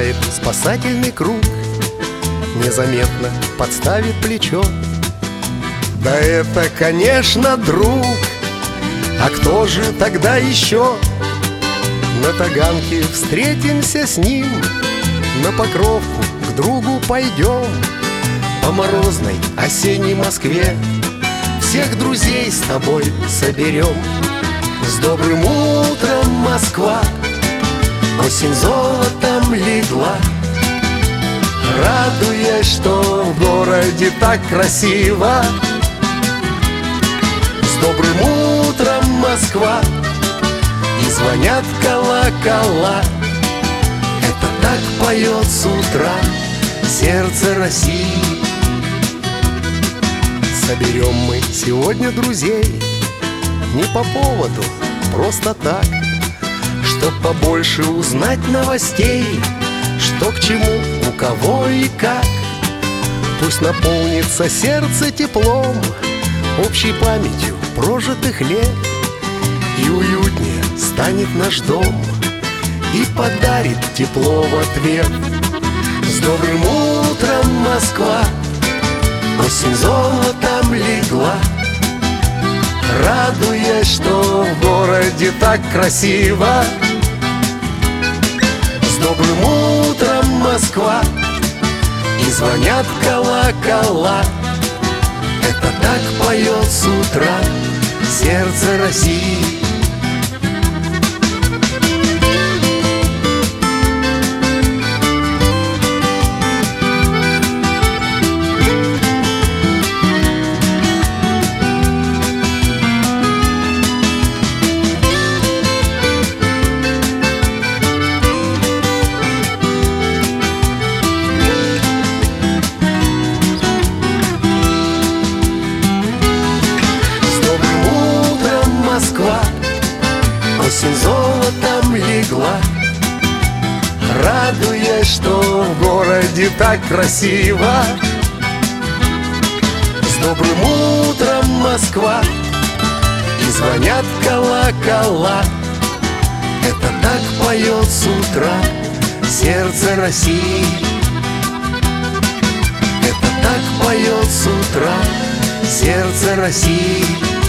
Замечает спасательный круг, незаметно подставит плечо. Да это, конечно, друг, а кто же тогда еще? На Таганке встретимся с ним, на Покровку к другу пойдем. По морозной осенней Москве всех друзей с тобой соберем. С добрым утром, Москва, осень золотом легла, радуясь, что в городе так красиво. С добрым утром, Москва, и звонят колокола. Это так поет с утра сердце России. Соберем мы сегодня друзей не по поводу, просто так, чтоб побольше узнать новостей, что к чему, у кого и как. Пусть наполнится сердце теплом, общей памятью прожитых лет, и уютнее станет наш дом, и подарит тепло в ответ. С добрым утром, Москва, осень золотом легла, радуясь, что в городе так красиво. С добрым утром, Москва, и звонят колокола. Это так поет с утра сердце России. Осень золотом легла, радуясь, что в городе так красиво. С добрым утром, Москва, и звонят колокола. Это так поет с утра сердце России. Это так поет с утра сердце России.